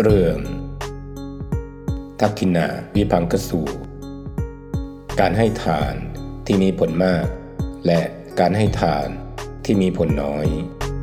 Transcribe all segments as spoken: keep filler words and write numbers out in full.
เรื่องทักขิณาวิภังคสูตรการให้ทานที่มีผลมากและการให้ทานที่มีผลน้อย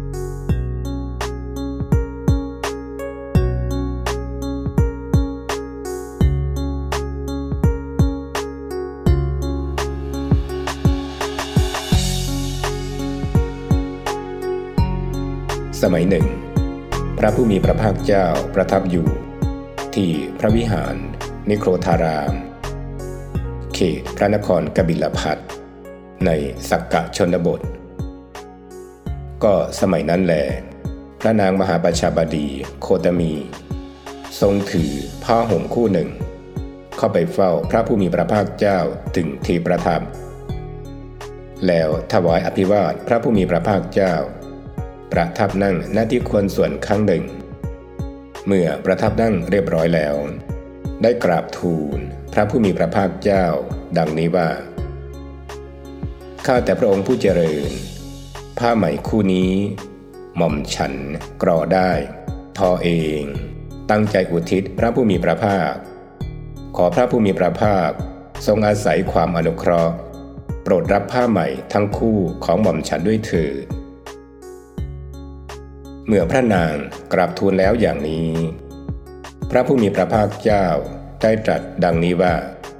สมัยหนึ่งพระผู้มีพระภาคเจ้าประทับอยู่ที่พระวิหารนิโครธารามเขตพระนครกบิลพัสในสักกะชนบทก็สมัยนั้นแลพระนางมหาประชาบดีโคตมีทรงถือผ้าห่มคู่หนึ่งเข้าไปเฝ้าพระผู้มีพระภาคเจ้าถึงที่ประทับแล้วถวายอภิวาทพระผู้มีพระภาคเจ้าประทับนั่งณที่ควรส่วนข้างหนึ่งเมื่อประทับนั่งเรียบร้อยแล้วได้กราบทูลพระผู้มีพระภาคเจ้าดังนี้ว่าข้าแต่พระองค์ผู้เจริญผ้าไหมคู่นี้หม่อมฉันกรอได้ทอเองตั้งใจอุทิศพระผู้มีพระภาคขอพระผู้มีพระภาคทรงอาศัยความอนุเคราะห์โปรดรับผ้าไหมทั้งคู่ของหม่อมฉันด้วยเถิดเมื่อพระนางกราบทูลแล้วอย่างนี้พระผู้มีพระภาคเจ้าได้ตรัสดังนี้ว่า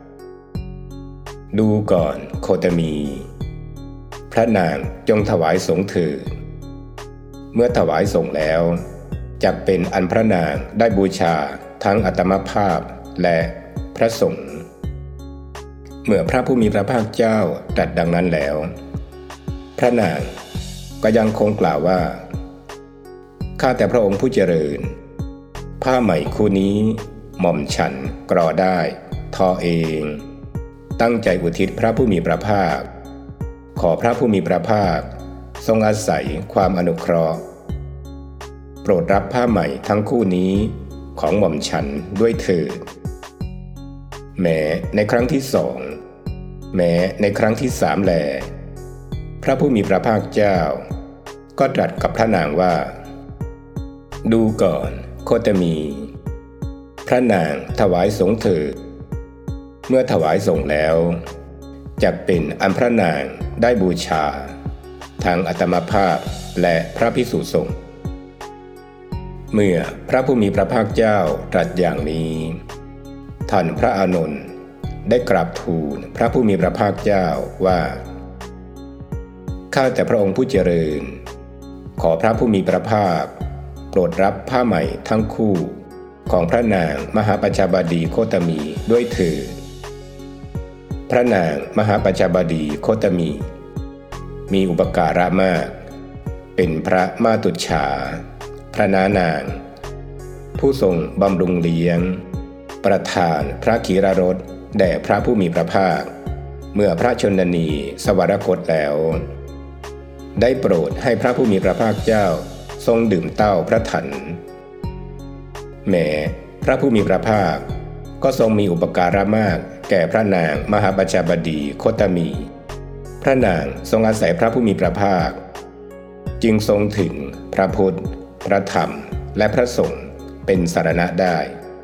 ดูก่อนโคตมีพระนางจงถวายสงฆ์เถิดเมื่อถวายสงฆ์แล้วจักเป็นอันพระนางได้บูชาทั้งอัตมภาพและพระสงฆ์เมื่อพระผู้มีพระภาคเจ้าตรัสดังนั้นแล้วพระนางก็ยังคงกล่าวว่าข้าแต่พระองค์ผู้เจริญผ้าไหมคู่นี้หม่อมฉันกรอได้ทอเองตั้งใจอุทิศพระผู้มีพระภาคขอพระผู้มีพระภาคทรงอาศัยความอนุเคราะห์โปรดรับผ้าไหมทั้งคู่นี้ของหม่อมฉันด้วยเถิดแม้ในครั้งที่สองแม้ในครั้งที่สามแลพระผู้มีพระภาคเจ้าก็ตรัสกับพระนางว่าดูก่อนโคตมีพระนางถวายสงฆ์เถิดเมื่อถวายสงฆ์แล้วจักเป็นอันพระนางได้บูชาทั้งอัตมภาพและพระภิกษุสงฆ์เมื่อพระผู้มีพระภาคเจ้าตรัสอย่างนี้ท่านพระอานนท์ได้กราบทูลพระผู้มีพระภาคเจ้าว่าข้าแต่พระองค์ผู้เจริญขอพระผู้มีพระภาคโปรดรับผ้าไหมทั้งคู่ของพระนางมหาประชาบดีโคตมีด้วยเถิดพระนางมหาประชาบดีโคตมีมีอุปการะมากเป็นพระมาตุจฉาพระนานางผู้ทรงบำรุงเลี้ยงประทานพระขีรรสแด่พระผู้มีพระภาคเมื่อพระชนนีสวรรคตแล้วได้โปรดให้พระผู้มีพระภาคเจ้าทรงดื่มเต้าพระถันแม้พระผู้มีพระภาคก็ทรงมีอุปการะมากแก่พระนางมหาประชาบดีโคตมีพระนางทรงอาศัยพระผู้มีพระภาคจึงทรงถึงพระพุทธพระธรรมและพระสงฆ์เป็นสรณะได้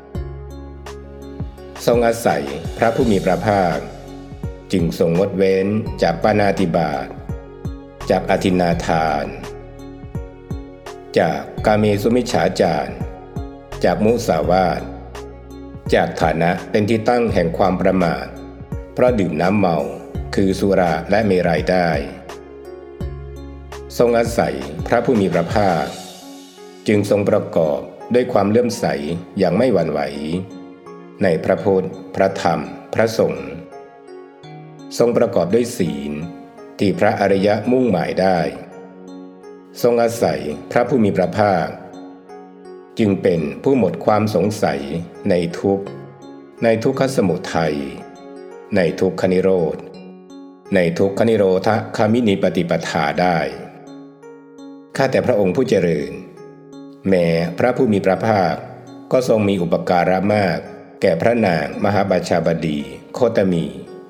ทรงอาศัยพระผู้มีพระภาคจึงทรงงดเว้นจากปาณาติบาตจากอทินนาทานจากกาเมสุมิจฉาจารจากมุสาวาทจากฐานะเป็นที่ตั้งแห่งความประมาทเพราะดื่มน้ำเมาคือสุราและเมรัยได้ทรงอาศัยพระผู้มีพระภาคจึงทรงประกอบด้วยความเลื่อมใสอย่างไม่หวั่นไหวในพระพุทธพระธรรมพระสงฆ์ทรงประกอบด้วยศีลที่พระอริยะมุ่งหมายได้ทรงอาศัยพระผู้มีพระภาคจึงเป็นผู้หมดความสงสัยในทุกข์ในทุกขสมุทัยในทุกขนิโรธในทุกขนิโรธคามินีปฏิปทาได้ข้าแต่พระองค์ผู้เจริญแม้พระผู้มีพระภาคก็ทรงมีอุปการะมากแก่พระนางมหาประชาบดีโคตมี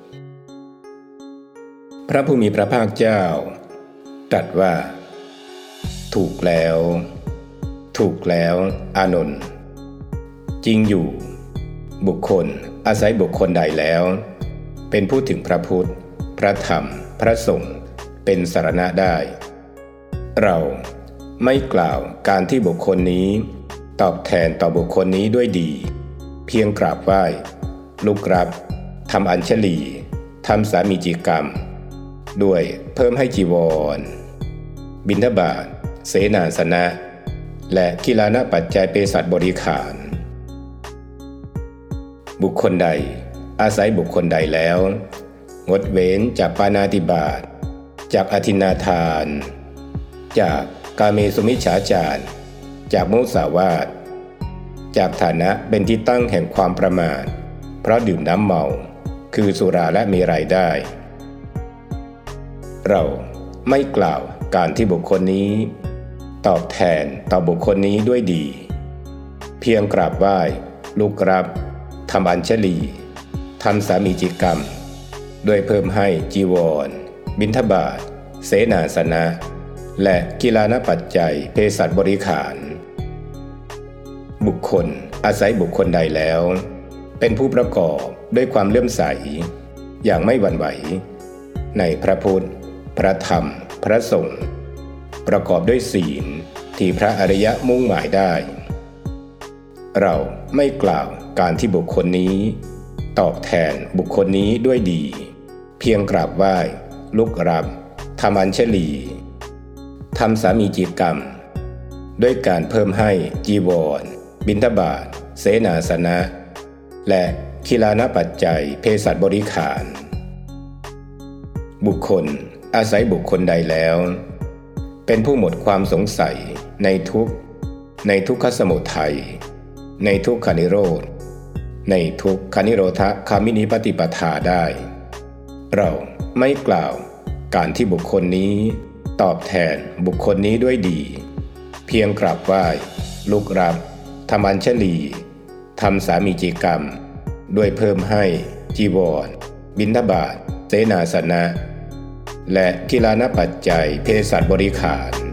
พระผู้มีพระภาคเจ้าตรัสว่าถูกแล้วถูกแล้วอานนท์จริงอยู่บุคคลอาศัยบุคคลใดแล้วเป็นผู้ถึงพระพุทธพระธรรมพระสงฆ์เป็นสรณะได้เราไม่กล่าวการที่บุคคลนี้ตอบแทนต่อบุคคลนี้ด้วยดีเพียงกราบไหว้ลุกรับทำอัญชลีทำสามีจิกรรมด้วยเพิ่มให้จีวรบิณฑบาตเสนาสนะและกิลานะปัจจัยเภสัชบริขารบุคคลใดอาศัยบุคคลใดแล้วงดเว้นจากปาณาติบาตจากอทินนาทานจากกาเมสุมิจฉาจารจากมุสาวาทจากฐานะเป็นที่ตั้งแห่งความประมาทเพราะดื่มน้ำเมาคือสุราและเมรัยได้เราไม่กล่าวการที่บุคคลนี้ตอบแทนต่อบุคคลนี้ด้วยดีเพียงกราบไหว้ลุกรับทำอัญชลีทำสามีจิกรรมด้วยเพิ่มให้จีวรบิณฑบาตเสนาสนะและกิลานะปัจจัยเภสัชบริขารบุคคลอาศัยบุคคลใดแล้วเป็นผู้ประกอบด้วยความเลื่อมใสอย่างไม่หวั่นไหวในพระพุทธพระธรรมพระสงฆ์ประกอบด้วยศีลที่พระอริยะมุ่งหมายได้เราไม่กล่าวการที่บุคคลนี้ตอบแทนบุคคลนี้ด้วยดีเพียงกราบไหว้ลุกรับทำอัญชลีทำสามีจิกรรมด้วยการเพิ่มให้จีวรบิณฑบาตเสนาสนะและกิลานะปัจจัยเภสัชบริขารบุคคลอาศัยบุคคลใดแล้วเป็นผู้หมดความสงสัยในทุกข์ในทุกขสมุทัยในทุกขนิโรธในทุกขนิโรธคามินีปฏิปทาได้เราไม่กล่าวการที่บุคคลนี้ตอบแทนบุคคลนี้ด้วยดีเพียงกราบไหว้ลุกรับทำอัญชลีทำสามีจิกรรมด้วยเพิ่มให้จีวรบิณฑบาตเสนาสนะและกิลานะปัจจัยเภสัชบริขาร